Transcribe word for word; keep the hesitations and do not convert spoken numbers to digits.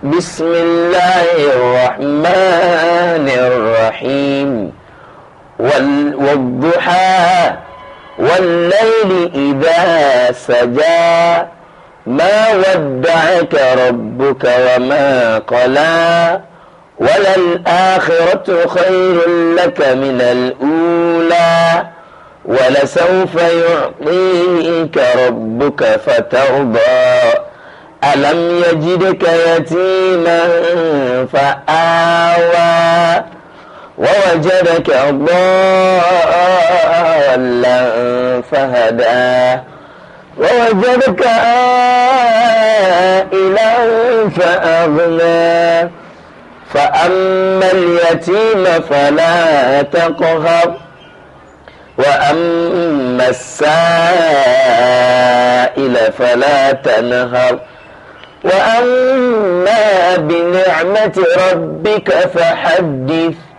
بسم الله الرحمن الرحيم والضحى والليل إذا سجى ما ودعك ربك وما قلى وللآخرة خير لك من الأولى ولسوف يعطيك ربك فترضى ألم يجدك يتيما فآوى ووجدك ضالا فهدى ووجدك عائلا فأغنى فأما اليتيم فلا تقهر وأما السائل فلا تنهر وأما بنعمة ربك فحدث